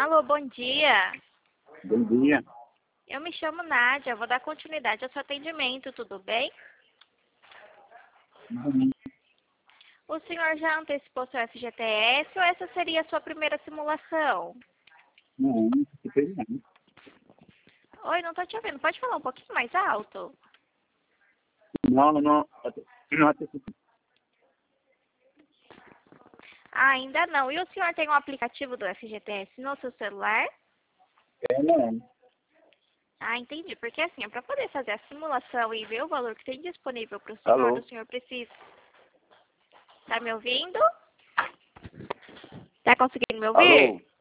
Alô, bom dia. Bom dia. Eu me chamo Nádia, vou dar continuidade ao seu atendimento, tudo bem? Uhum. O senhor já antecipou seu FGTS ou essa seria a sua primeira simulação? Não, não se fez não. Oi, não tô te ouvindo, pode falar um pouquinho mais alto? Não antecipei. Ainda não. E o senhor tem um aplicativo do FGTS no seu celular? Não. Entendi. Porque assim, é para poder fazer a simulação e ver o valor que tem disponível para Alô? o senhor precisa. Tá me ouvindo? Tá conseguindo me ouvir? Alô?